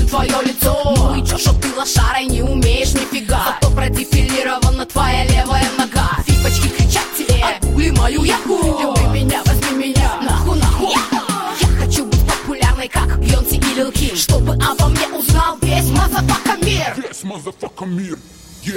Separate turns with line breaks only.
твое лицо. Ну и чё, шо ты лошарой не умеешь нифига, зато продефилирована твоя левая нога. Фифочки кричат тебе: отгули мою яху, люби меня, возьми меня, нахуй, нахуй. Я хочу быть популярной, как Бьонси и Лил Ким, чтобы обо мне узнал весь мазафака мир.
Весь мазафака мир.